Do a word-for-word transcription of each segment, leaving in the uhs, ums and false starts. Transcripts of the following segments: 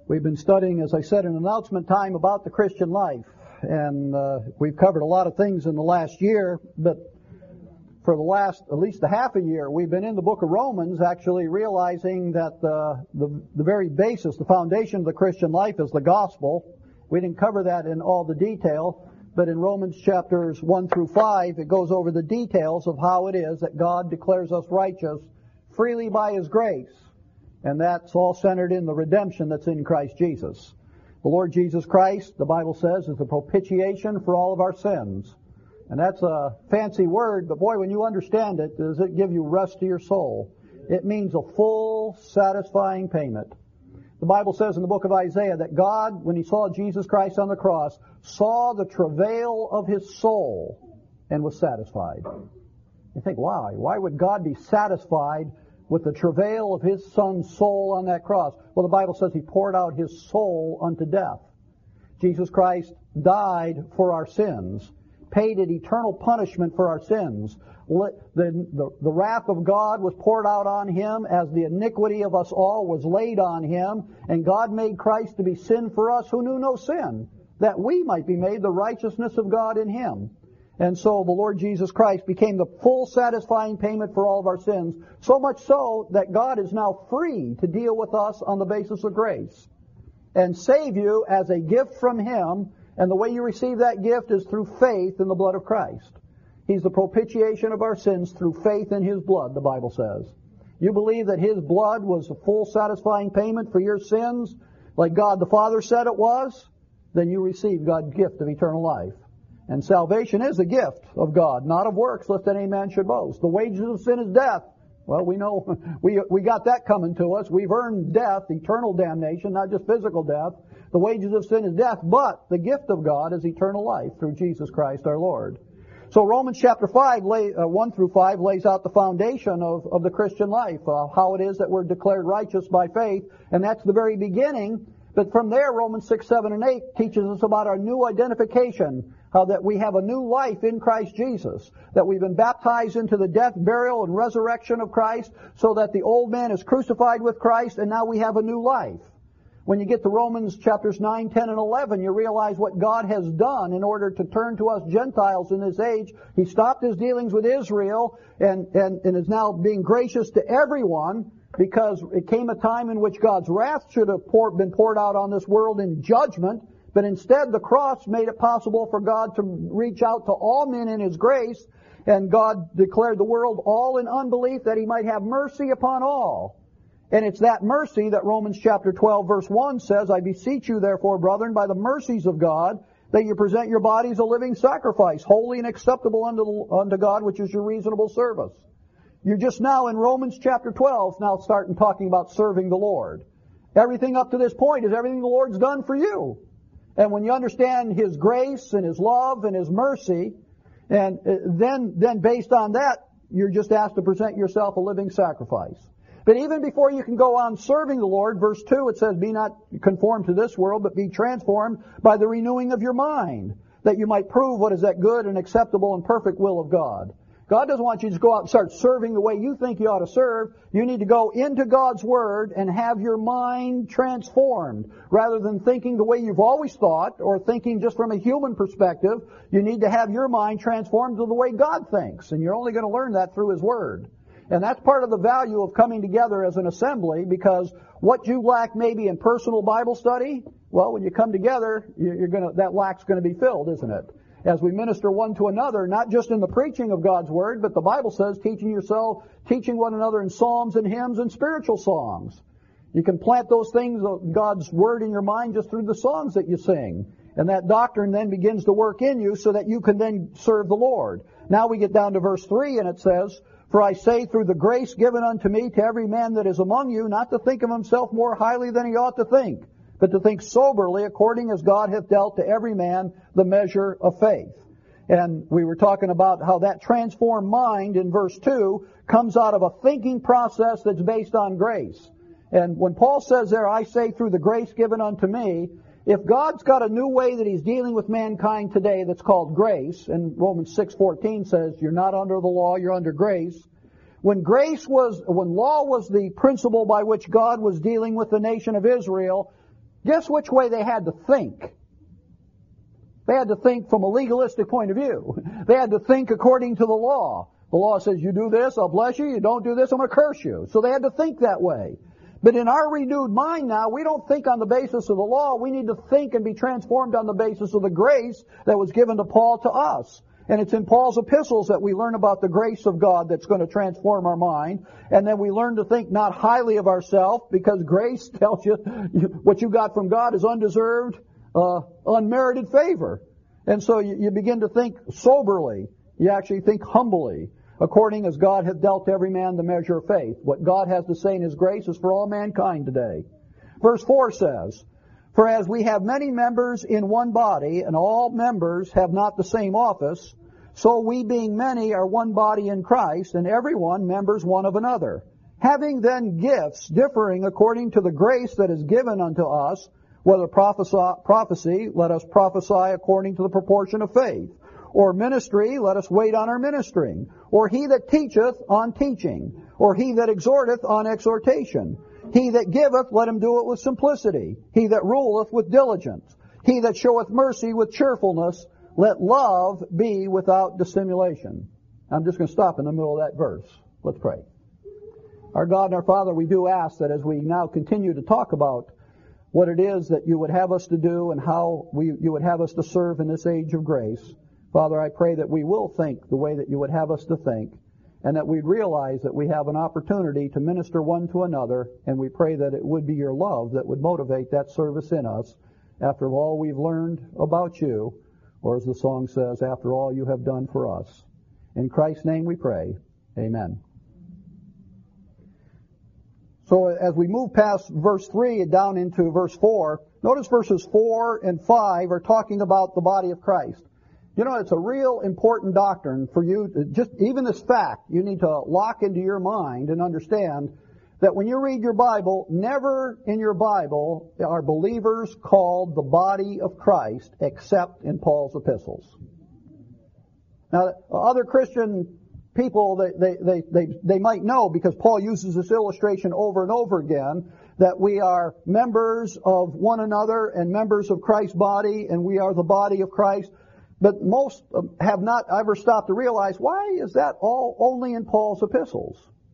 We've been studying, as I said, in announcement time about the Christian life. And uh, we've covered a lot of things in the last year, but for the last at least a half a year, we've been in the book of Romans, actually realizing that uh, the, the very basis, the foundation of the Christian life is the gospel. We didn't cover that in all the detail, but in Romans chapters one through five, it goes over the details of how it is that God declares us righteous freely by His grace. And that's all centered in the redemption that's in Christ Jesus. The Lord Jesus Christ, the Bible says, is the propitiation for all of our sins. And that's a fancy word, but boy, when you understand it, does it give you rest to your soul? It means a full, satisfying payment. The Bible says in the book of Isaiah that God, when He saw Jesus Christ on the cross, saw the travail of His soul and was satisfied. You think, why? Why would God be satisfied with the travail of His Son's soul on that cross? Well, the Bible says He poured out His soul unto death. Jesus Christ died for our sins, paid an eternal punishment for our sins. The, the, the wrath of God was poured out on Him as the iniquity of us all was laid on Him, and God made Christ to be sin for us who knew no sin, that we might be made the righteousness of God in Him. And so the Lord Jesus Christ became the full satisfying payment for all of our sins, so much so that God is now free to deal with us on the basis of grace and save you as a gift from Him. And the way you receive that gift is through faith in the blood of Christ. He's the propitiation of our sins through faith in His blood, the Bible says. You believe that His blood was a full satisfying payment for your sins, like God the Father said it was, then you receive God's gift of eternal life. And salvation is a gift of God, not of works, lest any man should boast. The wages of sin is death. Well, we know, we we got that coming to us. We've earned death, eternal damnation, not just physical death. The wages of sin is death, but the gift of God is eternal life through Jesus Christ our Lord. So Romans chapter five, lay, uh, one through five, lays out the foundation of, of the Christian life, uh, how it is that we're declared righteous by faith, and that's the very beginning. But from there, Romans six, seven, and eight teaches us about our new identification, how that we have a new life in Christ Jesus, that we've been baptized into the death, burial, and resurrection of Christ, so that the old man is crucified with Christ, and now we have a new life. When you get to Romans chapters nine, ten, and eleven, you realize what God has done in order to turn to us Gentiles in this age. He stopped His dealings with Israel and, and, and is now being gracious to everyone, because it came a time in which God's wrath should have pour, been poured out on this world in judgment, but instead the cross made it possible for God to reach out to all men in His grace, and God declared the world all in unbelief that He might have mercy upon all. And it's that mercy that Romans chapter twelve verse one says, I beseech you therefore, brethren, by the mercies of God, that you present your bodies a living sacrifice, holy and acceptable unto, unto God, which is your reasonable service. You're just now in Romans chapter twelve, now starting talking about serving the Lord. Everything up to this point is everything the Lord's done for you. And when you understand His grace and His love and His mercy, and then, then based on that, you're just asked to present yourself a living sacrifice. But even before you can go on serving the Lord, verse two, it says, be not conformed to this world, but be transformed by the renewing of your mind, that you might prove what is that good and acceptable and perfect will of God. God doesn't want you to just go out and start serving the way you think you ought to serve. You need to go into God's Word and have your mind transformed. Rather than thinking the way you've always thought or thinking just from a human perspective, you need to have your mind transformed to the way God thinks. And you're only going to learn that through His Word. And that's part of the value of coming together as an assembly, because what you lack maybe in personal Bible study, well, when you come together, you're going to, that lack's going to be filled, isn't it? As we minister one to another, not just in the preaching of God's Word, but the Bible says teaching yourself, teaching one another in psalms and hymns and spiritual songs. You can plant those things, God's Word, in your mind just through the songs that you sing. And that doctrine then begins to work in you so that you can then serve the Lord. Now we get down to verse three, and it says, for I say, through the grace given unto me, to every man that is among you, not to think of himself more highly than he ought to think, but to think soberly, according as God hath dealt to every man the measure of faith. And we were talking about how that transformed mind in verse two comes out of a thinking process that's based on grace. And when Paul says there, I say through the grace given unto me, if God's got a new way that He's dealing with mankind today that's called grace, and Romans six fourteen says you're not under the law, you're under grace. When grace was, when law was the principle by which God was dealing with the nation of Israel, guess which way they had to think? They had to think from a legalistic point of view. They had to think according to the law. The law says, you do this, I'll bless you. You don't do this, I'm going to curse you. So they had to think that way. But in our renewed mind now, we don't think on the basis of the law. We need to think and be transformed on the basis of the grace that was given to Paul to us. And it's in Paul's epistles that we learn about the grace of God that's going to transform our mind. And then we learn to think not highly of ourselves, because grace tells you what you got from God is undeserved, uh, unmerited favor. And so you, you begin to think soberly. You actually think humbly, according as God hath dealt to every man the measure of faith. What God has to say in His grace is for all mankind today. Verse four says, for as we have many members in one body, and all members have not the same office, so we being many are one body in Christ, and every one members one of another. Having then gifts differing according to the grace that is given unto us, whether prophecy, let us prophesy according to the proportion of faith. Or ministry, let us wait on our ministering. Or he that teacheth, on teaching. Or he that exhorteth, on exhortation. He that giveth, let him do it with simplicity. He that ruleth, with diligence. He that showeth mercy, with cheerfulness. Let love be without dissimulation. I'm just going to stop in the middle of that verse. Let's pray. Our God and our Father, we do ask that as we now continue to talk about what it is that you would have us to do and how we, you would have us to serve in this age of grace, Father, I pray that we will think the way that you would have us to think, and that we'd realize that we have an opportunity to minister one to another, and we pray that it would be your love that would motivate that service in us after all we've learned about you, or as the song says, after all you have done for us. In Christ's name we pray. Amen. So as we move past verse three and down into verse four, notice verses four and five are talking about the body of Christ. You know, it's a real important doctrine for you, to just even this fact, you need to lock into your mind and understand that when you read your Bible, never in your Bible are believers called the body of Christ except in Paul's epistles. Now, other Christian people, they, they, they, they, they might know, because Paul uses this illustration over and over again, that we are members of one another and members of Christ's body, and we are the body of Christ. But most have not ever stopped to realize, why is that all only in Paul's epistles?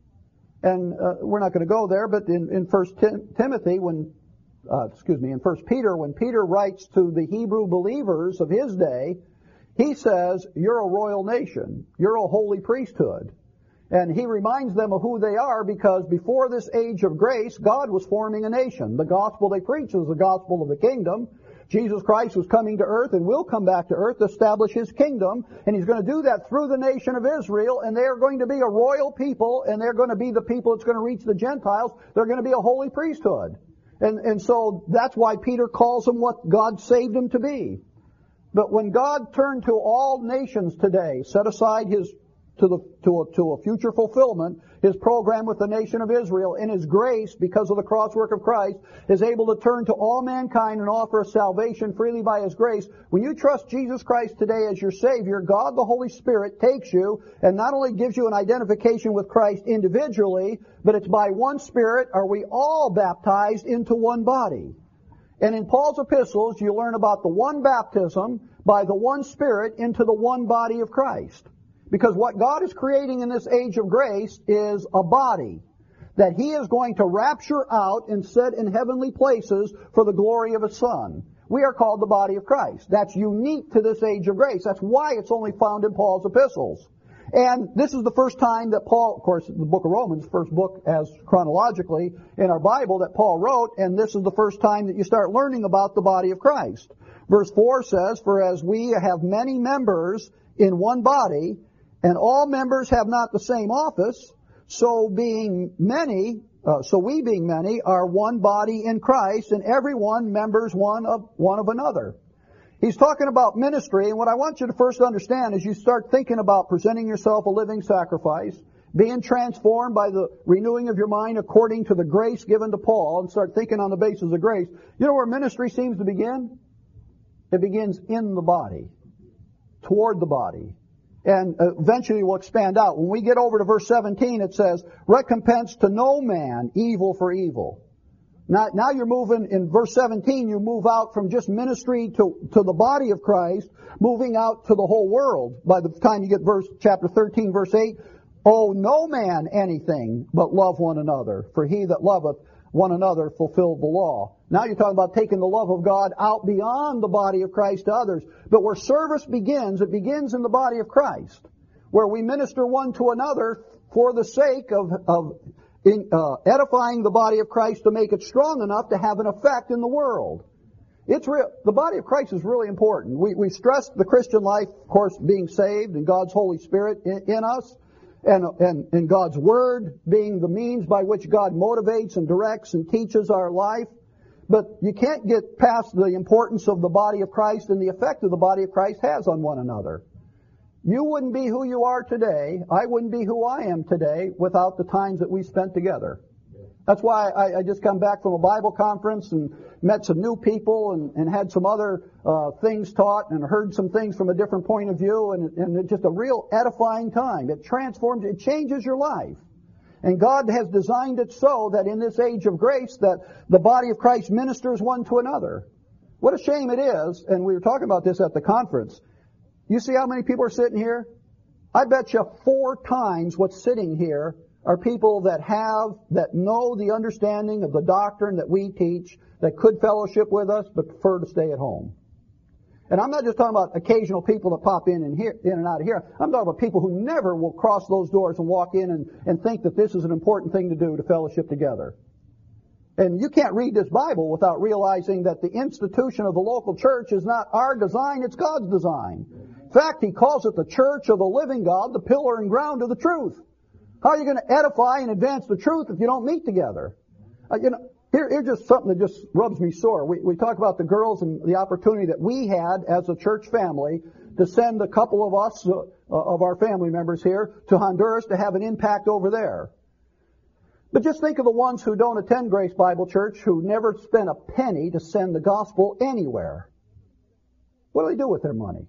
And uh, we're not going to go there, but in, in First Tim- Timothy, when, uh, excuse me, in First Peter, when Peter writes to the Hebrew believers of his day, he says, you're a royal nation. You're a holy priesthood. And he reminds them of who they are, because before this age of grace, God was forming a nation. The gospel they preach is the gospel of the kingdom. Jesus Christ was coming to earth and will come back to earth to establish His kingdom, and He's going to do that through the nation of Israel, and they are going to be a royal people, and they're going to be the people that's going to reach the Gentiles. They're going to be a holy priesthood. And, and so that's why Peter calls them what God saved them to be. But when God turned to all nations today, set aside His to the to a, to a future fulfillment, His program with the nation of Israel, in His grace, because of the cross work of Christ, is able to turn to all mankind and offer salvation freely by His grace. When you trust Jesus Christ today as your Savior, God the Holy Spirit takes you and not only gives you an identification with Christ individually, but it's by one Spirit are we all baptized into one body. And in Paul's epistles, you learn about the one baptism by the one Spirit into the one body of Christ. Because what God is creating in this age of grace is a body that He is going to rapture out and set in heavenly places for the glory of His Son. We are called the body of Christ. That's unique to this age of grace. That's why it's only found in Paul's epistles. And this is the first time that Paul, of course, the book of Romans, first book as chronologically in our Bible that Paul wrote, and this is the first time that you start learning about the body of Christ. Verse four says, for as we have many members in one body, and all members have not the same office, so being many, uh, so we being many are one body in Christ, and everyone members one of one of another. He's talking about ministry, and what I want you to first understand is you start thinking about presenting yourself a living sacrifice, being transformed by the renewing of your mind according to the grace given to Paul, and start thinking on the basis of grace. You know where ministry seems to begin? It begins in the body, toward the body. And eventually will expand out. When we get over to verse seventeen, it says, recompense to no man evil for evil. Now, now you're moving, in verse seventeen, you move out from just ministry to, to the body of Christ, moving out to the whole world. By the time you get verse, chapter thirteen, verse eight, owe no man anything but love one another, for he that loveth one another fulfilled the law. Now you're talking about taking the love of God out beyond the body of Christ to others. But where service begins, it begins in the body of Christ, where we minister one to another for the sake of, of in, uh, edifying the body of Christ to make it strong enough to have an effect in the world. It's real. The body of Christ is really important. We, we stress the Christian life, of course, being saved and God's Holy Spirit in, in us, and, and, and God's Word being the means by which God motivates and directs and teaches our life. But you can't get past the importance of the body of Christ and the effect that the body of Christ has on one another. You wouldn't be who you are today, I wouldn't be who I am today, without the times that we spent together. That's why I, I just come back from a Bible conference and met some new people and, and had some other uh, things taught and heard some things from a different point of view, and, and it's just a real edifying time. It transforms, it changes your life. And God has designed it so that in this age of grace that the body of Christ ministers one to another. What a shame it is, and we were talking about this at the conference. You see how many people are sitting here? I bet you four times what's sitting here are people that have, that know the understanding of the doctrine that we teach, that could fellowship with us, but prefer to stay at home. And I'm not just talking about occasional people that pop in and here, in and out of here. I'm talking about people who never will cross those doors and walk in and, and think that this is an important thing to do, to fellowship together. And you can't read this Bible without realizing that the institution of the local church is not our design, it's God's design. In fact, He calls it the church of the living God, the pillar and ground of the truth. How are you going to edify and advance the truth if you don't meet together? Uh, you know, here, here's just something that just rubs me sore. We, we talk about the girls and the opportunity that we had as a church family to send a couple of us, uh, of our family members here, to Honduras to have an impact over there. But just think of the ones who don't attend Grace Bible Church, who never spent a penny to send the gospel anywhere. What do they do with their money?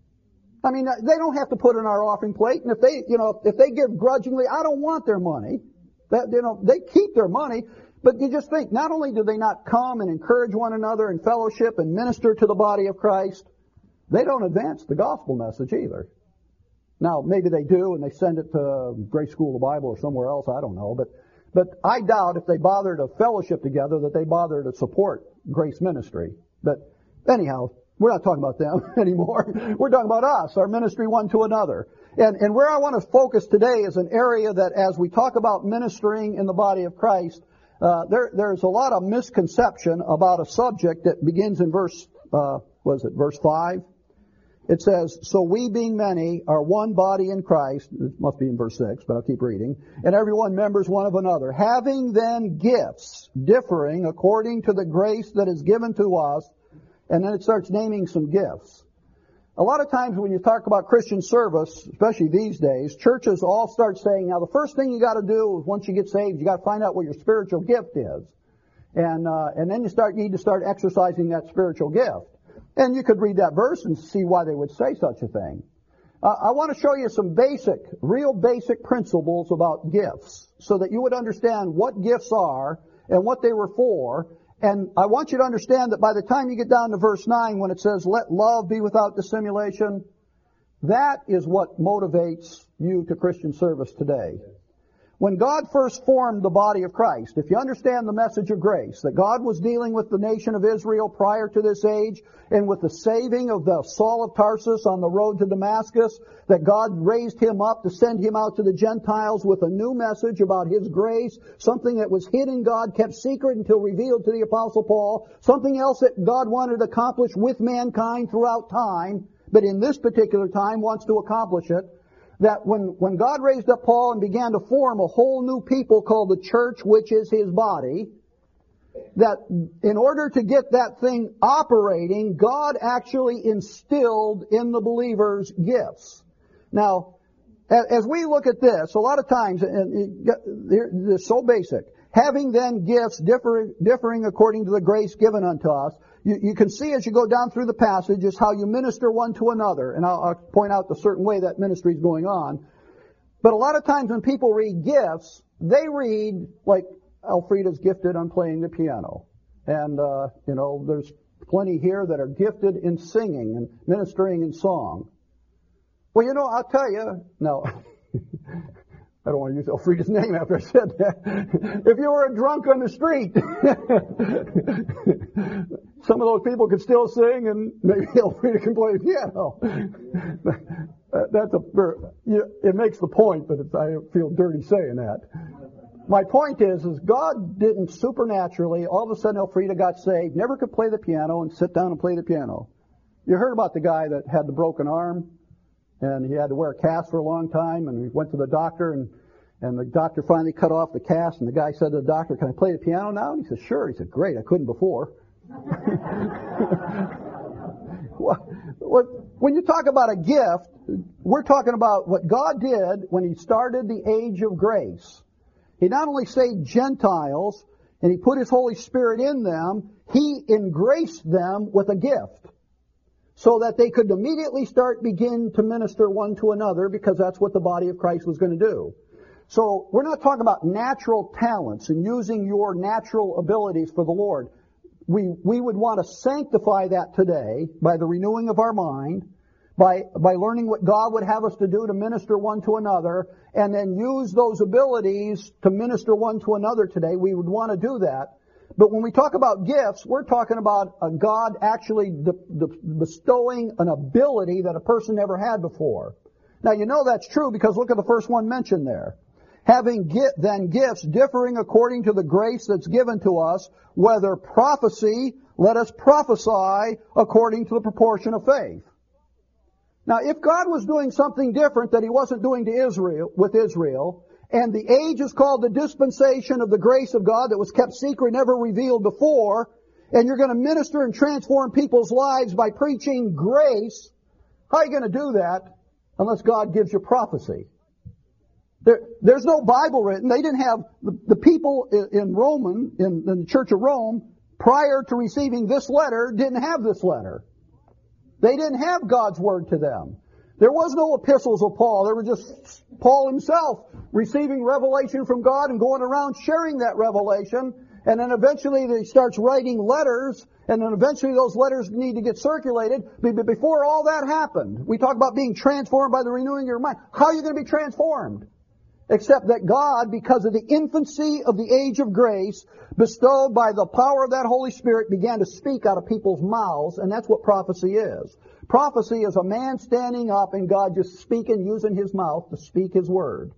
I mean, they don't have to put in our offering plate, and if they, you know, if they give grudgingly, I don't want their money. That, you know, they keep their money, but you just think, not only do they not come and encourage one another in fellowship and minister to the body of Christ, they don't advance the gospel message either. Now, maybe they do, and they send it to Grace School of the Bible or somewhere else, I don't know, but But I doubt if they bother to fellowship together that they bother to support Grace Ministry. But anyhow, we're not talking about them anymore. We're talking about us, our ministry one to another. And, and where I want to focus today is an area that as we talk about ministering in the body of Christ, uh, there, there's a lot of misconception about a subject that begins in verse, uh, what is it, verse five? It says, so we being many are one body in Christ. It must be in verse six, but I'll keep reading. And everyone members one of another. Having then gifts differing according to the grace that is given to us. And then it starts naming some gifts. A lot of times when you talk about Christian service, especially these days, churches all start saying, now the first thing you got to do is once you get saved, you got to find out what your spiritual gift is. And, uh, and then you start, need to start exercising that spiritual gift. And you could read that verse and see why they would say such a thing. Uh, I want to show you some basic, real basic principles about gifts so that you would understand what gifts are and what they were for. And I want you to understand that by the time you get down to verse nine when it says, let love be without dissimulation, that is what motivates you to Christian service today. When God first formed the body of Christ, if you understand the message of grace, that God was dealing with the nation of Israel prior to this age, and with the saving of the Saul of Tarsus on the road to Damascus, that God raised him up to send him out to the Gentiles with a new message about His grace, something that was hid in God, kept secret until revealed to the Apostle Paul, something else that God wanted to accomplish with mankind throughout time, but in this particular time wants to accomplish it. That when, when God raised up Paul and began to form a whole new people called the church, which is His body, that in order to get that thing operating, God actually instilled in the believers gifts. Now, as we look at this, a lot of times, and they're so basic, having then gifts differing, differing according to the grace given unto us, You, you can see as you go down through the passages how you minister one to another. And I'll, I'll point out the certain way that ministry is going on. But a lot of times when people read gifts, they read like, Elfrida's gifted on playing the piano. And, uh, you know, there's plenty here that are gifted in singing and ministering in song. Well, you know, I'll tell you, no, I don't want to use Elfrida's name after I said that. If you were a drunk on the street, some of those people could still sing, and maybe Elfrida can play the piano. That's a, it makes the point, but it's, I feel dirty saying that. My point is, is God didn't supernaturally, all of a sudden Elfrida got saved, never could play the piano and sit down and play the piano. You heard about the guy that had the broken arm, and he had to wear a cast for a long time, and he went to the doctor, and, and the doctor finally cut off the cast, and the guy said to the doctor, "Can I play the piano now?" And he said, "Sure." He said, "Great, I couldn't before." When you talk about a gift, we're talking about what God did when He started the age of grace. He not only saved Gentiles, and He put His Holy Spirit in them, He engraced them with a gift, so that they could immediately start begin to minister one to another, because that's what the body of Christ was going to do. So we're not talking about natural talents and using your natural abilities for the Lord. We we would want to sanctify that today by the renewing of our mind, by by learning what God would have us to do to minister one to another, and then use those abilities to minister one to another today. We would want to do that. But when we talk about gifts, we're talking about a God actually de- de- bestowing an ability that a person never had before. Now, you know that's true because look at the first one mentioned there. Having then gifts differing according to the grace that's given to us, whether prophecy, let us prophesy according to the proportion of faith. Now, if God was doing something different that He wasn't doing to Israel, with Israel, and the age is called the dispensation of the grace of God that was kept secret, never revealed before, and you're going to minister and transform people's lives by preaching grace, how are you going to do that unless God gives you prophecy? There, there's no Bible written. They didn't have, the, the people in, in Roman, in, in the Church of Rome, prior to receiving this letter, didn't have this letter. They didn't have God's Word to them. There was no epistles of Paul. There was just Paul himself receiving revelation from God and going around sharing that revelation. And then eventually he starts writing letters, and then eventually those letters need to get circulated. But before all that happened, we talk about being transformed by the renewing of your mind. How are you going to be transformed? Except that God, because of the infancy of the age of grace, bestowed by the power of that Holy Spirit, began to speak out of people's mouths, and that's what prophecy is. Prophecy is a man standing up and God just speaking, using his mouth to speak His Word.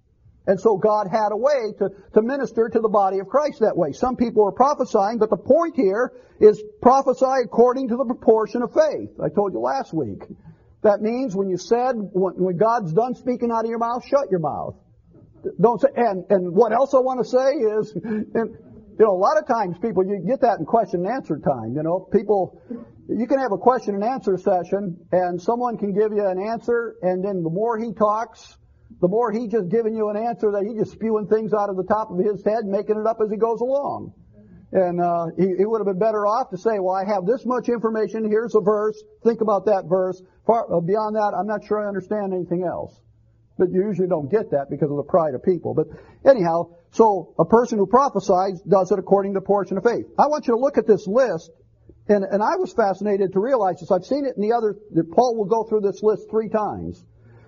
And so God had a way to, to minister to the body of Christ that way. Some people are prophesying, but the point here is prophesy according to the proportion of faith. I told you last week. That means when you said, when, when God's done speaking out of your mouth, shut your mouth. Don't say, and, and what else I want to say is, and, you know, a lot of times people, you get that in question and answer time, you know, people, you can have a question and answer session and someone can give you an answer, and then the more he talks, the more he just giving you an answer that he just spewing things out of the top of his head, making it up as he goes along. And, uh, he, he would have been better off to say, well, I have this much information, here's a verse, think about that verse. Far, uh, beyond that, I'm not sure I understand anything else. But you usually don't get that because of the pride of people. But anyhow, so a person who prophesies does it according to the portion of faith. I want you to look at this list, and, and I was fascinated to realize this. I've seen it in the other, Paul will go through this list three times.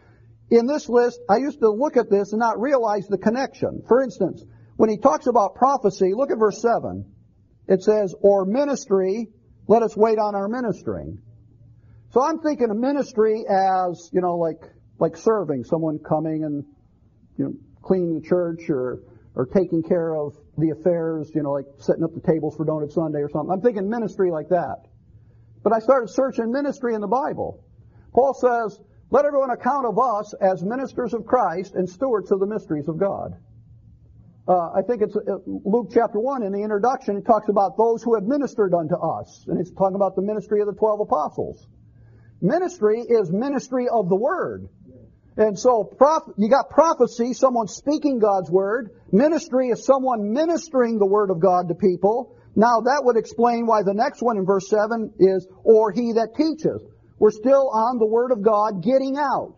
In this list, I used to look at this and not realize the connection. For instance, when he talks about prophecy, look at verse seven. It says, or ministry, let us wait on our ministering. So I'm thinking of ministry as, you know, like, like serving, someone coming and, you know, cleaning the church or, or taking care of the affairs, you know, like setting up the tables for Donut Sunday or something. I'm thinking ministry like that. But I started searching ministry in the Bible. Paul says, let everyone account of us as ministers of Christ and stewards of the mysteries of God. Uh, I think it's uh, Luke chapter one in the introduction, it talks about those who have ministered unto us. And it's talking about the ministry of the twelve apostles. Ministry is ministry of the Word. And so prof- you got prophecy, someone speaking God's Word. Ministry is someone ministering the Word of God to people. Now that would explain why the next one in verse seven is, or he that teaches. We're still on the Word of God getting out.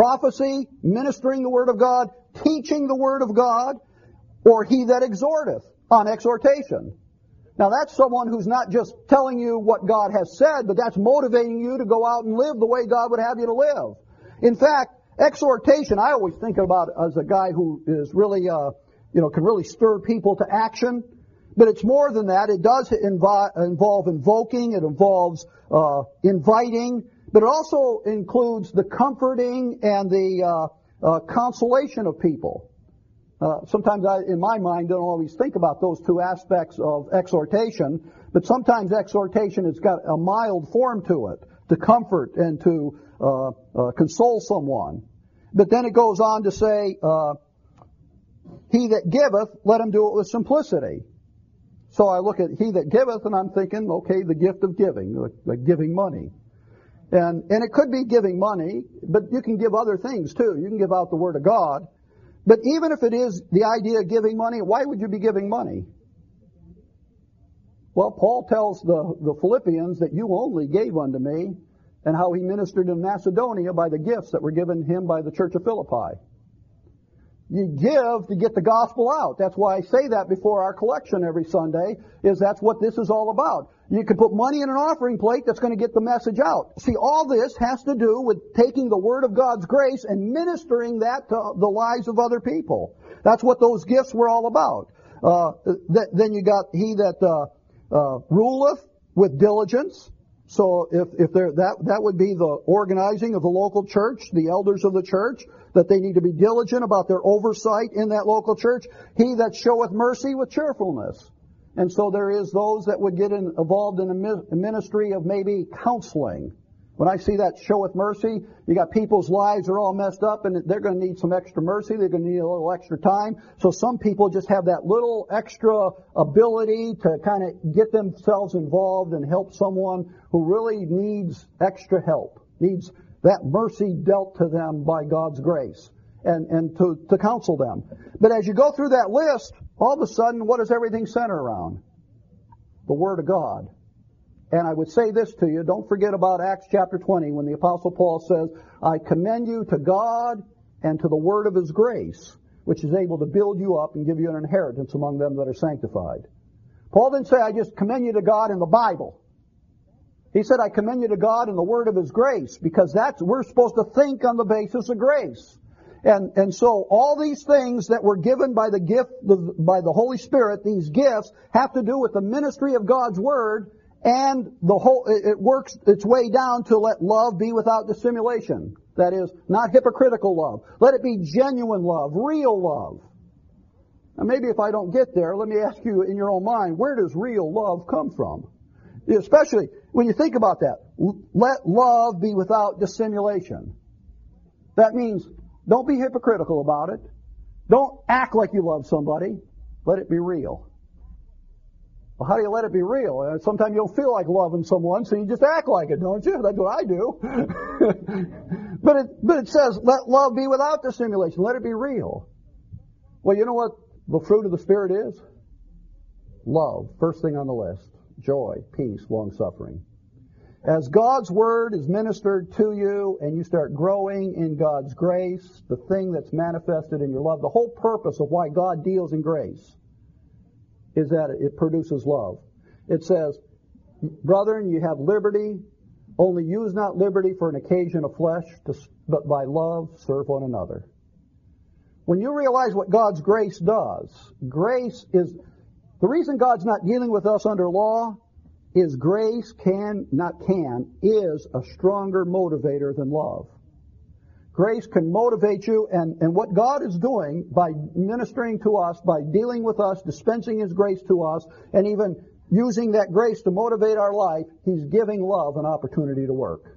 Prophecy, ministering the Word of God, teaching the Word of God, or he that exhorteth. on exhortation. Now that's someone who's not just telling you what God has said, but that's motivating you to go out and live the way God would have you to live. In fact, exhortation, I always think about as a guy who is really, uh, you know, can really stir people to action. But it's more than that. It does invo- involve invoking. It involves uh, inviting. But it also includes the comforting and the uh, uh, consolation of people. Uh, sometimes I, in my mind, don't always think about those two aspects of exhortation, but sometimes exhortation has got a mild form to it, to comfort and to uh, uh, console someone. But then it goes on to say, uh, he that giveth, let him do it with simplicity. So I look at he that giveth, and I'm thinking, okay, the gift of giving, like, like giving money. And, and it could be giving money, but you can give other things too. You can give out the Word of God. But even if it is the idea of giving money, why would you be giving money? Well, Paul tells the, the Philippians that you only gave unto me, and how he ministered in Macedonia by the gifts that were given him by the church of Philippi. You give to get the gospel out. That's why I say that before our collection every Sunday, is that's what this is all about. You can put money in an offering plate that's going to get the message out. See, all this has to do with taking the Word of God's grace and ministering that to the lives of other people. That's what those gifts were all about. Uh, th- then you got he that uh, uh, ruleth with diligence. So if, if there, that, that would be the organizing of the local church, the elders of the church, that they need to be diligent about their oversight in that local church. He that showeth mercy with cheerfulness. And so there is those that would get in, involved in a ministry of maybe counseling. When I see that showeth mercy, you got people's lives are all messed up and they're going to need some extra mercy. They're going to need a little extra time. So some people just have that little extra ability to kind of get themselves involved and help someone who really needs extra help, needs that mercy dealt to them by God's grace, and, and to, to counsel them. But as you go through that list, all of a sudden, what does everything center around? The Word of God. And I would say this to you, don't forget about Acts chapter twenty, when the Apostle Paul says, I commend you to God and to the Word of His grace, which is able to build you up and give you an inheritance among them that are sanctified. Paul didn't say, I just commend you to God in the Bible. He said, I commend you to God in the Word of His grace, because that's, we're supposed to think on the basis of grace. And, and so all these things that were given by the gift, by the Holy Spirit, these gifts, have to do with the ministry of God's Word, and the whole, it works its way down to let love be without dissimulation. That is, not hypocritical love. Let it be genuine love, real love. Now maybe if I don't get there, let me ask you in your own mind, where does real love come from? Especially when you think about that. Let love be without dissimulation. That means don't be hypocritical about it. Don't act like you love somebody. Let it be real. Well, how do you let it be real? Uh, sometimes you don't feel like loving someone, so you just act like it, don't you? That's what I do. but it, but it says, let love be without dissimulation. Let it be real. Well, you know what the fruit of the Spirit is? Love. First thing on the list. Joy, peace, long-suffering. As God's Word is ministered to you and you start growing in God's grace, the thing that's manifested in your love, the whole purpose of why God deals in grace is that it produces love. It says, brethren, you have liberty, only use not liberty for an occasion of flesh, to, but by love serve one another. When you realize what God's grace does, grace is, the reason God's not dealing with us under law is grace can, not can, is a stronger motivator than love. Grace can motivate you, and, and what God is doing by ministering to us, by dealing with us, dispensing His grace to us, and even using that grace to motivate our life, He's giving love an opportunity to work.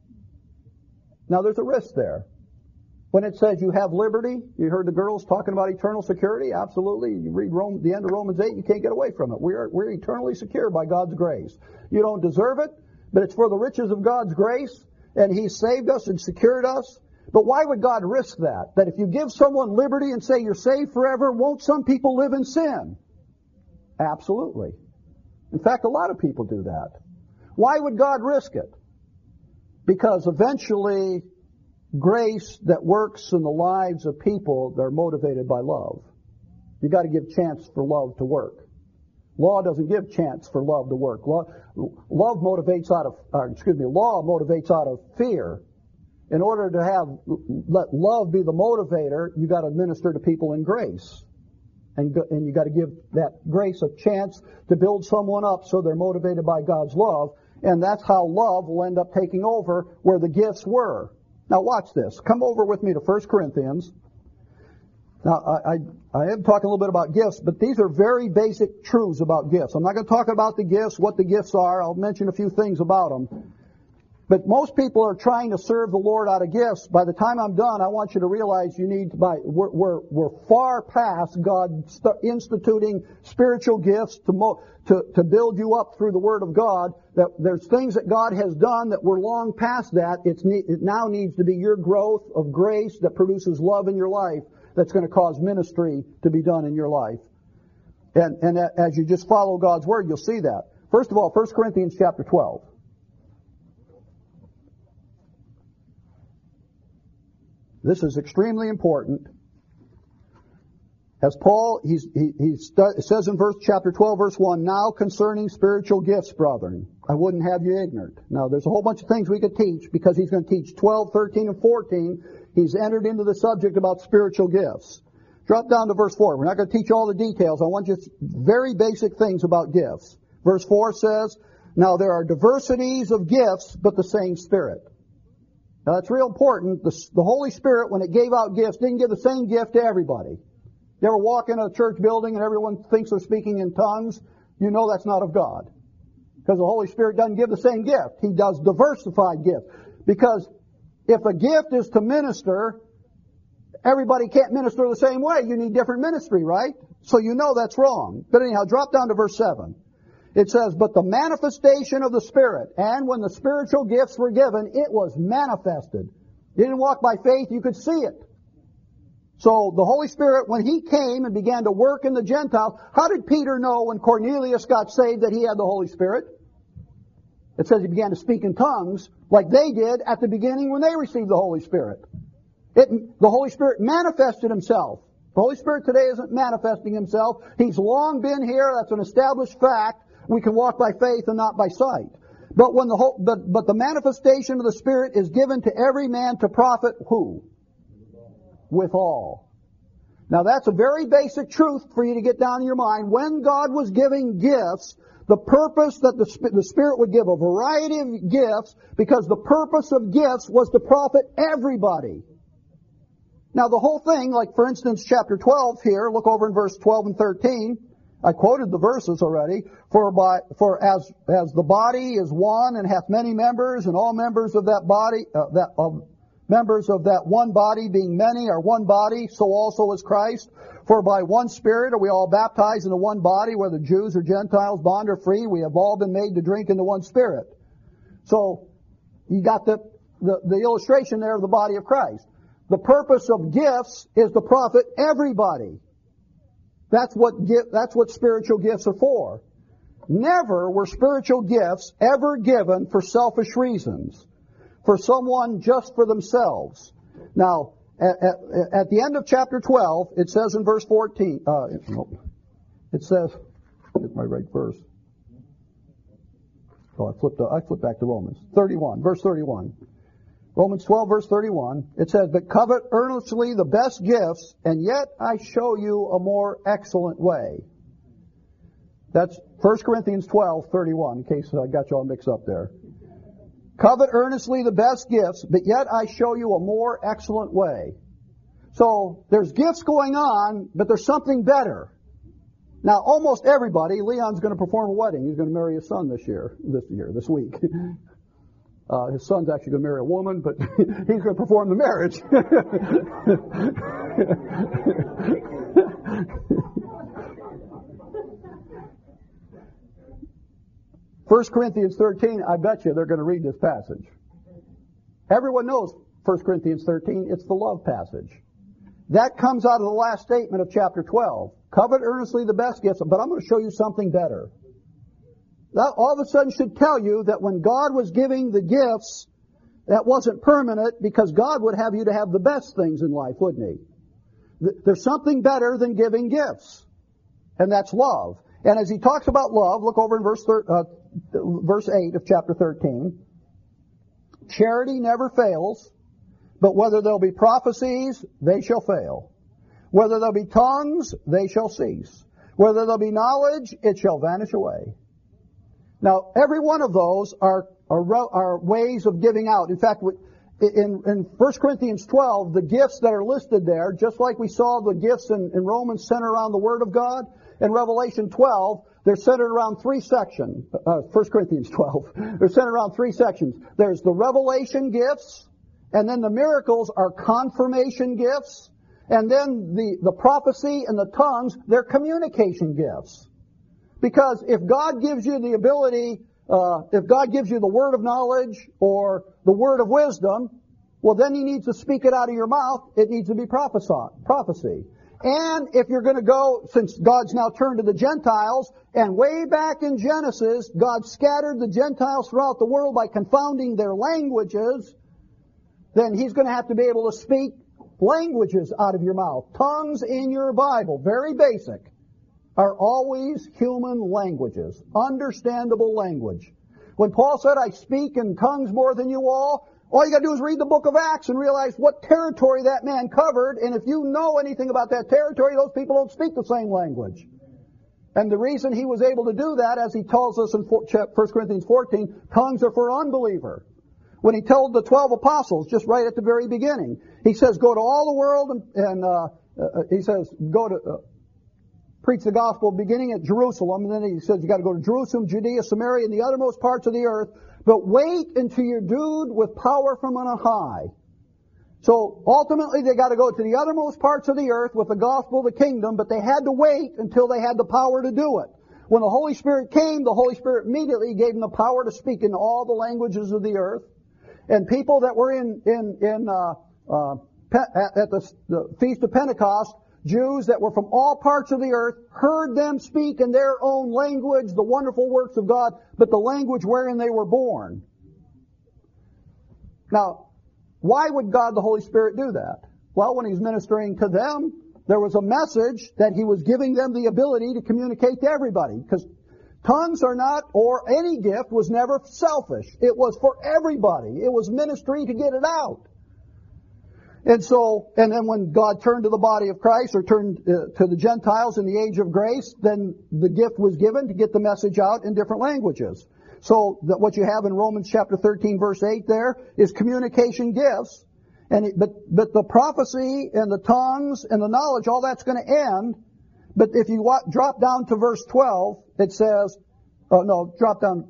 Now there's a risk there. When it says you have liberty, you heard the girls talking about eternal security. Absolutely. You read Rome, the end of Romans eight, you can't get away from it. We are, we're eternally secure by God's grace. You don't deserve it, but it's for the riches of God's grace, and He saved us and secured us. But why would God risk that? That if you give someone liberty and say you're saved forever, won't some people live in sin? Absolutely. In fact, a lot of people do that. Why would God risk it? Because eventually, grace that works in the lives of people, they're motivated by love. You got to give chance for love to work. Law doesn't give chance for love to work. Love, love motivates out of, uh, excuse me, law motivates out of fear. In order to have, let love be the motivator, you got to minister to people in grace. And, go, and you got to give that grace a chance to build someone up so they're motivated by God's love. And that's how love will end up taking over where the gifts were. Now watch this. Come over with me to First Corinthians. Now, I, I, I am talking a little bit about gifts, but these are very basic truths about gifts. I'm not going to talk about the gifts, what the gifts are. I'll mention a few things about them. But most people are trying to serve the Lord out of gifts. By the time I'm done, I want you to realize you need to buy, we're, we're, we're far past God st- instituting spiritual gifts to, mo- to, to build you up through the Word of God. That there's things that God has done that we're long past that. It's ne- it now needs to be your growth of grace that produces love in your life that's going to cause ministry to be done in your life. And, and as you just follow God's Word, you'll see that. First of all, First Corinthians chapter twelve. This is extremely important. As Paul, he's, he, he stu- says in verse chapter twelve, verse one, now concerning spiritual gifts, brethren, I wouldn't have you ignorant. Now, there's a whole bunch of things we could teach because he's going to teach twelve, thirteen, and fourteen. He's entered into the subject about spiritual gifts. Drop down to verse four. We're not going to teach all the details. I want just very basic things about gifts. Verse four says, now there are diversities of gifts, but the same Spirit. Now, that's real important. The, the Holy Spirit, when it gave out gifts, didn't give the same gift to everybody. You ever walk in a church building and everyone thinks they're speaking in tongues? You know that's not of God. Because the Holy Spirit doesn't give the same gift. He does diversified gifts. Because if a gift is to minister, everybody can't minister the same way. You need different ministry, right? So you know that's wrong. But anyhow, drop down to verse seven. It says, but the manifestation of the Spirit, and when the spiritual gifts were given, it was manifested. You didn't walk by faith, you could see it. So the Holy Spirit, when He came and began to work in the Gentiles, how did Peter know when Cornelius got saved that he had the Holy Spirit? It says he began to speak in tongues like they did at the beginning when they received the Holy Spirit. It, the Holy Spirit manifested Himself. The Holy Spirit today isn't manifesting Himself. He's long been here. That's an established fact. We can walk by faith and not by sight. But when the whole, but, but the manifestation of the Spirit is given to every man to profit who? Withal. Now that's a very basic truth for you to get down in your mind. When God was giving gifts, the purpose that the, the Spirit would give a variety of gifts, because the purpose of gifts was to profit everybody. Now the whole thing, like for instance chapter twelve here, look over in verse twelve and thirteen. I quoted the verses already. For by, for as, as the body is one and hath many members, and all members of that body, uh, that, of members of that one body being many are one body, so also is Christ. For by one Spirit are we all baptized into one body, whether Jews or Gentiles, bond or free, we have all been made to drink into one Spirit. So, you got the, the, the illustration there of the body of Christ. The purpose of gifts is to profit everybody. That's what that's what spiritual gifts are for. Never were spiritual gifts ever given for selfish reasons, for someone just for themselves. Now, at, at, at the end of chapter twelve, it says in verse fourteen, uh, it says, get my right verse. Oh, I flipped, I flipped back to Romans. thirty-one, verse thirty-one. Romans twelve, verse thirty-one, it says, but covet earnestly the best gifts, and yet I show you a more excellent way. That's First Corinthians twelve, thirty-one, in case I got you all mixed up there. Covet earnestly the best gifts, but yet I show you a more excellent way. So, there's gifts going on, but there's something better. Now, almost everybody, Leon's going to perform a wedding. He's going to marry his son this year, this year, this week. Uh, his son's actually going to marry a woman, but he's going to perform the marriage. First Corinthians thirteen, I bet you they're going to read this passage. Everyone knows First Corinthians thirteen, it's the love passage. That comes out of the last statement of chapter twelve. Covet earnestly the best gifts, but I'm going to show you something better. That all of a sudden should tell you that when God was giving the gifts, that wasn't permanent, because God would have you to have the best things in life, wouldn't He? there's something better than giving gifts, and that's love. And as he talks about love, look over in verse thir- uh, verse eight of chapter thirteen. Charity never fails, but whether there'll be prophecies, they shall fail. Whether there'll be tongues, they shall cease. Whether there'll be knowledge, it shall vanish away. Now, every one of those are are, are ways of giving out. In fact, in, in First Corinthians twelve, the gifts that are listed there, just like we saw the gifts in, in Romans center around the Word of God, in Revelation twelve, they're centered around three sections. Uh, First Corinthians twelve, they're centered around three sections. There's the revelation gifts, and then the miracles are confirmation gifts, and then the, the prophecy and the tongues, they're communication gifts. Because if God gives you the ability, uh, if God gives you the word of knowledge or the word of wisdom, well, then He needs to speak it out of your mouth. It needs to be prophecy. And if you're going to go, since God's now turned to the Gentiles, and way back in Genesis, God scattered the Gentiles throughout the world by confounding their languages, then He's going to have to be able to speak languages out of your mouth. Tongues in your Bible, very basic, are always human languages, understandable language. When Paul said, I speak in tongues more than you all, all you got to do is read the book of Acts and realize what territory that man covered, and if you know anything about that territory, those people don't speak the same language. And the reason he was able to do that, as he tells us in First Corinthians fourteen, tongues are for unbeliever. When he told the twelve apostles, just right at the very beginning, he says, go to all the world, and, and uh, uh, he says, go to... Uh, preach the gospel beginning at Jerusalem, and then he says you got to go to Jerusalem, Judea, Samaria, and the uttermost parts of the earth, but wait until you're endued with power from on high. So ultimately they got to go to the uttermost parts of the earth with the gospel of the kingdom, but they had to wait until they had the power to do it. When the Holy Spirit came, the Holy Spirit immediately gave them the power to speak in all the languages of the earth. And people that were in in in uh, uh, at the, the Feast of Pentecost, Jews that were from all parts of the earth, heard them speak in their own language the wonderful works of God, but the language wherein they were born. Now, why would God the Holy Spirit do that? Well, when He's ministering to them, there was a message that He was giving them the ability to communicate to everybody. Because tongues are not, or any gift was never selfish. It was for everybody. It was ministry to get it out. And so, and then when God turned to the body of Christ, or turned uh, to the Gentiles in the age of grace, then the gift was given to get the message out in different languages. So that what you have in Romans chapter thirteen verse eight there is communication gifts. And it, but, but the prophecy and the tongues and the knowledge, all that's going to end. But if you wa- drop down to verse twelve, it says, oh no, drop down.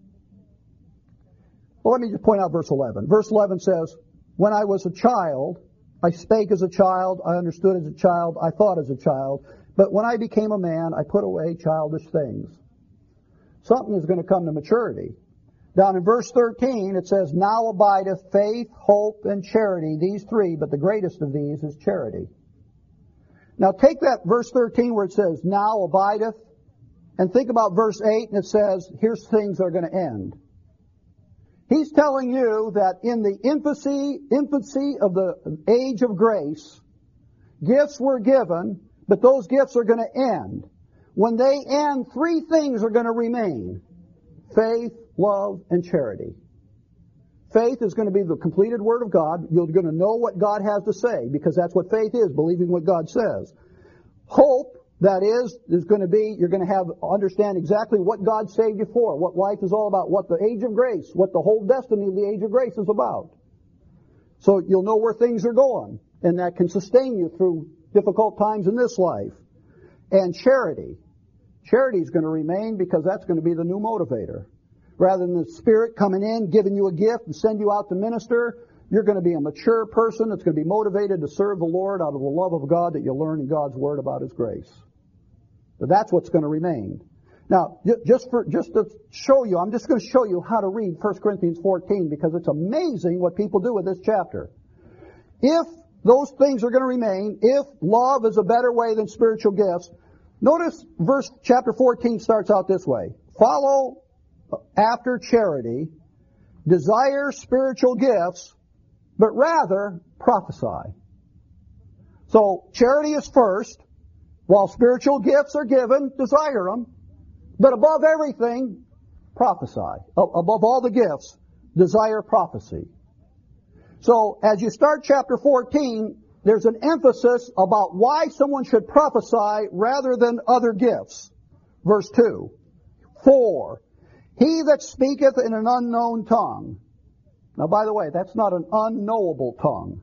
Well, let me just point out verse eleven. Verse eleven says, when I was a child, I spake as a child, I understood as a child, I thought as a child. But when I became a man, I put away childish things. Something is going to come to maturity. Down in verse thirteen, it says, now abideth faith, hope, and charity, these three, but the greatest of these is charity. Now take that verse thirteen where it says, now abideth, and think about verse eight, and it says, here's things that are going to end. He's telling you that in the infancy, infancy of the age of grace, gifts were given, but those gifts are going to end. When they end, three things are going to remain. Faith, love, and charity. Faith is going to be the completed Word of God. You're going to know what God has to say, because that's what faith is, believing what God says. Hope, that is, is going to be, you're going to have, understand exactly what God saved you for, what life is all about, what the age of grace, what the whole destiny of the age of grace is about. So you'll know where things are going, and that can sustain you through difficult times in this life. And charity. Charity is going to remain, because that's going to be the new motivator. Rather than the Spirit coming in, giving you a gift and send you out to minister, you're going to be a mature person that's going to be motivated to serve the Lord out of the love of God that you learn in God's Word about His grace. So that's what's going to remain. Now, just for just to show you, I'm just going to show you how to read First Corinthians fourteen, because it's amazing what people do with this chapter. If those things are going to remain, if love is a better way than spiritual gifts, notice verse chapter fourteen starts out this way. Follow after charity, desire spiritual gifts, but rather prophesy. So charity is first. While spiritual gifts are given, desire them. But above everything, prophesy. Above all the gifts, desire prophecy. So as you start chapter fourteen, there's an emphasis about why someone should prophesy rather than other gifts. Verse two. For he that speaketh in an unknown tongue. Now, by the way, that's not an unknowable tongue.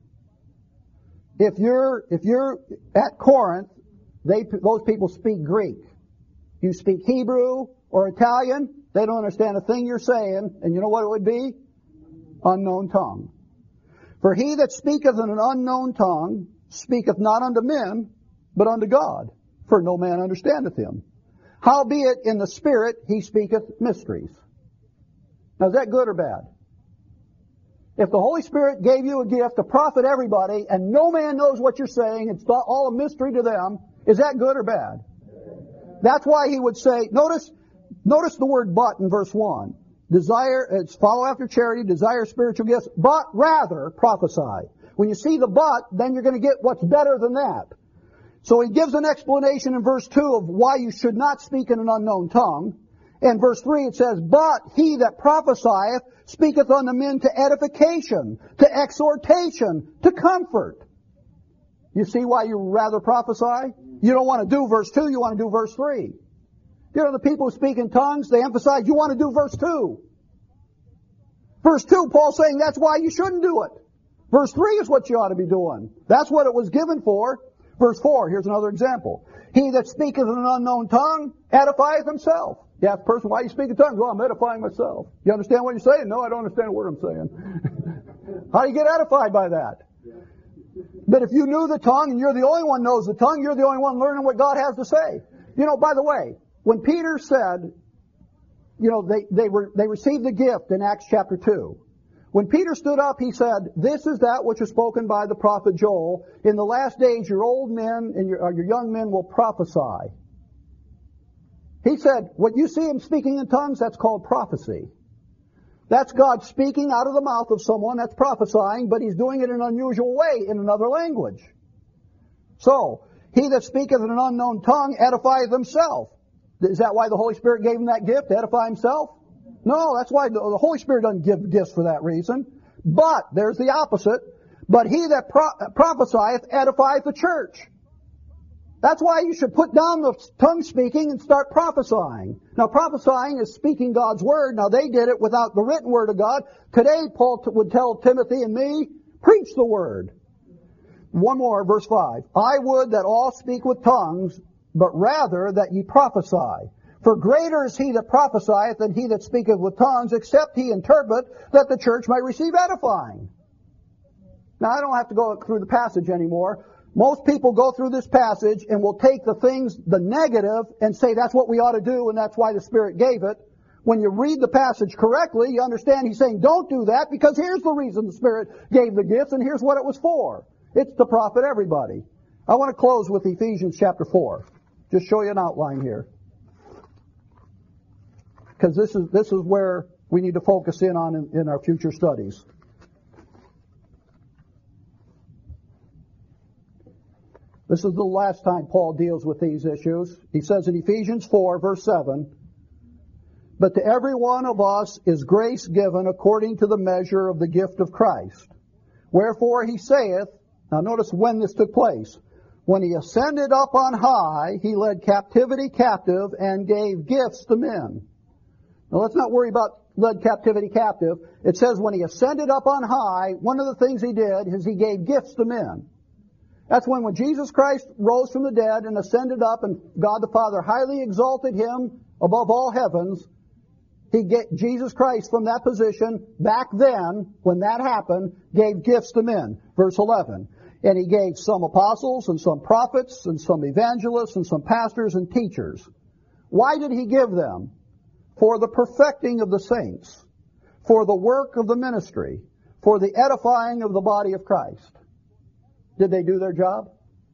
If you're if you're at Corinth, they those people speak Greek. You speak Hebrew or Italian, they don't understand a thing you're saying, and you know what it would be? Unknown tongue. For he that speaketh in an unknown tongue speaketh not unto men, but unto God, for no man understandeth him. Howbeit in the Spirit he speaketh mysteries. Now, is that good or bad? If the Holy Spirit gave you a gift to profit everybody, and no man knows what you're saying, it's all a mystery to them, is that good or bad? That's why he would say, notice, notice the word but in verse one. Desire, it's follow after charity, desire spiritual gifts, but rather prophesy. When you see the but, then you're going to get what's better than that. So he gives an explanation in verse two of why you should not speak in an unknown tongue. In verse three it says, but he that prophesieth speaketh unto men to edification, to exhortation, to comfort. You see why you rather prophesy? You don't want to do verse two, you want to do verse three. You know, the people who speak in tongues, they emphasize you want to do verse two. Verse two, Paul's saying that's why you shouldn't do it. Verse three is what you ought to be doing. That's what it was given for. Verse four, here's another example. He that speaketh in an unknown tongue edifieth himself. You ask the person, why you speak in tongues? Well, I'm edifying myself. You understand what you're saying? No, I don't understand a word I'm saying. How do you get edified by that? But if you knew the tongue and you're the only one who knows the tongue, you're the only one learning what God has to say. You know, by the way, when Peter said, you know, they, they were, they received the gift in Acts chapter two. When Peter stood up, he said, this is that which was spoken by the prophet Joel. In the last days, your old men and your, or your young men will prophesy. He said, what you see him speaking in tongues, that's called prophecy. That's God speaking out of the mouth of someone, that's prophesying, but he's doing it in an unusual way in another language. So, he that speaketh in an unknown tongue edifieth himself. Is that why the Holy Spirit gave him that gift, to edify himself? No, that's why the Holy Spirit doesn't give gifts for that reason. But, there's the opposite. But he that pro- prophesieth edifieth the church. That's why you should put down the tongue speaking and start prophesying. Now, prophesying is speaking God's word. Now, they did it without the written word of God. Today, Paul t- would tell Timothy and me, preach the word. One more, verse five. I would that all speak with tongues, but rather that ye prophesy. For greater is he that prophesieth than he that speaketh with tongues, except he interpret, that the church may receive edifying. Now, I don't have to go through the passage anymore. Most people go through this passage and will take the things, the negative, and say that's what we ought to do and that's why the Spirit gave it. When you read the passage correctly, you understand he's saying don't do that because here's the reason the Spirit gave the gifts and here's what it was for. It's to profit everybody. I want to close with Ephesians chapter four. Just show you an outline here. Because this is, this is where we need to focus in on in, in our future studies. This is the last time Paul deals with these issues. He says in Ephesians four, verse seven, but to every one of us is grace given according to the measure of the gift of Christ. Wherefore he saith, now notice when this took place. When he ascended up on high, he led captivity captive and gave gifts to men. Now let's not worry about led captivity captive. It says when he ascended up on high, one of the things he did is he gave gifts to men. That's when, when Jesus Christ rose from the dead and ascended up and God the Father highly exalted him above all heavens, he get Jesus Christ from that position back then, when that happened, gave gifts to men. Verse eleven. And he gave some apostles and some prophets and some evangelists and some pastors and teachers. Why did he give them? For the perfecting of the saints, for the work of the ministry, for the edifying of the body of Christ. Did they do their job?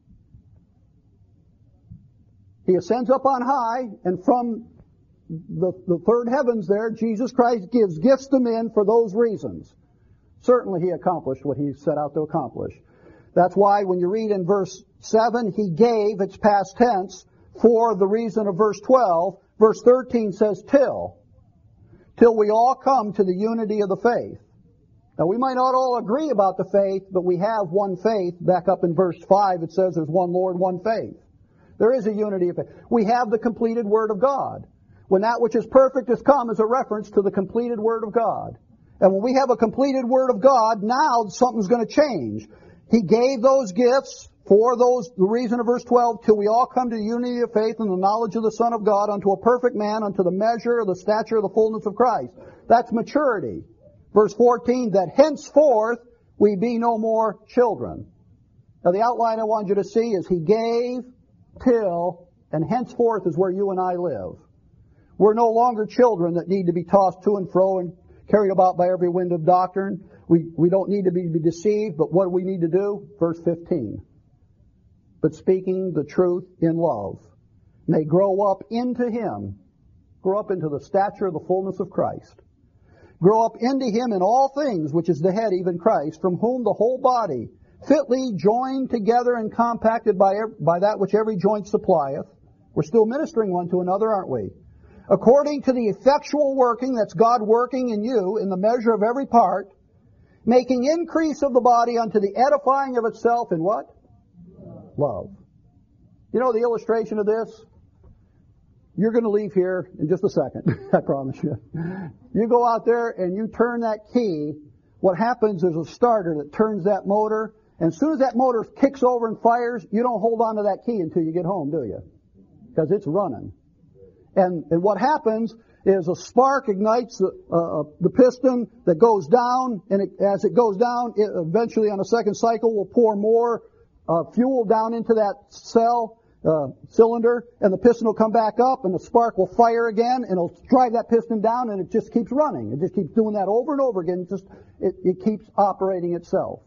He ascends up on high, and from the, the third heavens there, Jesus Christ gives gifts to men for those reasons. Certainly he accomplished what he set out to accomplish. That's why when you read in verse seven, He gave, it's past tense, for the reason of verse twelve. Verse thirteen says till. Till we all come to the unity of the faith. Now we might not all agree about the faith, but we have one faith. Back up in verse five it says there's one Lord, one faith. There is a unity of faith. We have the completed Word of God. When that which is perfect has come is a reference to the completed Word of God. And when we have a completed Word of God, now something's going to change. He gave those gifts for those, the reason of verse twelve, till we all come to the unity of faith and the knowledge of the Son of God, unto a perfect man, unto the measure of the stature of the fullness of Christ. That's maturity. Verse fourteen, that henceforth we be no more children. Now the outline I want you to see is He gave, till, and henceforth is where you and I live. We're no longer children that need to be tossed to and fro and carried about by every wind of doctrine. We, we don't need to be, be deceived, but what do we need to do? Verse fifteen. But speaking the truth in love, may grow up into Him, grow up into the stature of the fullness of Christ. Grow up into Him in all things, which is the head, even Christ, from whom the whole body, fitly joined together and compacted by, by that which every joint supplieth. We're still ministering one to another, aren't we? According to the effectual working, that's God working in you, in the measure of every part, making increase of the body unto the edifying of itself in what? Love. You know the illustration of this? You're going to leave here in just a second, I promise you. You go out there and you turn that key. What happens is a starter that turns that motor, and as soon as that motor kicks over and fires, you don't hold on to that key until you get home, do you? Because it's running. And, and what happens is a spark ignites the, uh, the piston that goes down, and it, as it goes down, it eventually on a second cycle will pour more uh, fuel down into that cell, uh, cylinder, and the piston will come back up, and the spark will fire again, and it'll drive that piston down, and it just keeps running. It just keeps doing that over and over again. It just it, it keeps operating itself.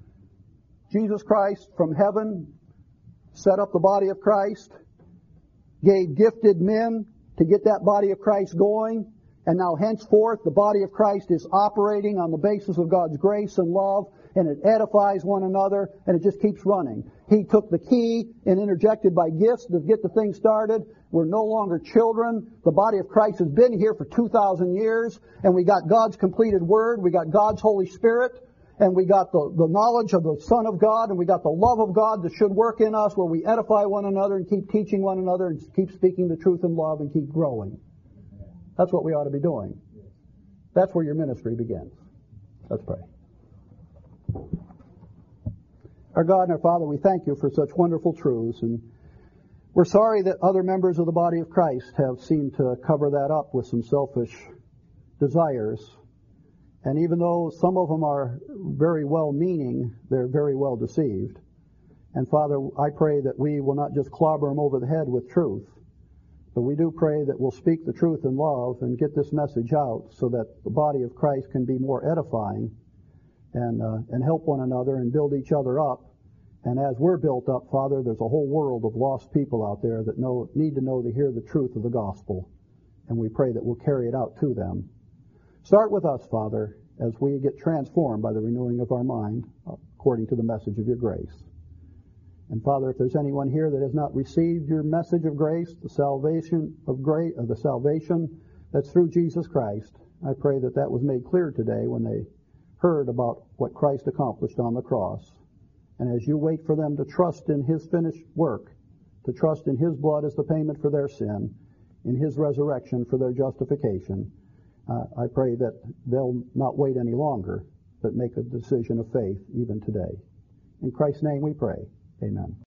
Jesus Christ from heaven set up the body of Christ, gave gifted men to get that body of Christ going, and now henceforth the body of Christ is operating on the basis of God's grace and love, and it edifies one another, and it just keeps running. He took the key and interjected by gifts to get the thing started. We're no longer children. The body of Christ has been here for two thousand years, and we got God's completed Word, we got God's Holy Spirit, and we got the, the knowledge of the Son of God, and we got the love of God that should work in us, where we edify one another and keep teaching one another and keep speaking the truth in love and keep growing. That's what we ought to be doing. That's where your ministry begins. Let's pray. Our God and our Father, we thank you for such wonderful truths, and we're sorry that other members of the body of Christ have seemed to cover that up with some selfish desires. And even though some of them are very well-meaning, they're very well deceived. And Father, I pray that we will not just clobber them over the head with truth, but we do pray that we'll speak the truth in love and get this message out so that the body of Christ can be more edifying and uh, and help one another and build each other up. And as we're built up, Father, there's a whole world of lost people out there that know need to know to hear the truth of the gospel. And we pray that we'll carry it out to them. Start with us, Father, as we get transformed by the renewing of our mind according to the message of your grace. And Father, if there's anyone here that has not received your message of grace, the salvation of grace, of the salvation that's through Jesus Christ, I pray that that was made clear today when they heard about what Christ accomplished on the cross. And as you wait for them to trust in His finished work, to trust in His blood as the payment for their sin, in His resurrection for their justification, uh, I pray that they'll not wait any longer, but make a decision of faith even today. In Christ's name we pray. Amen.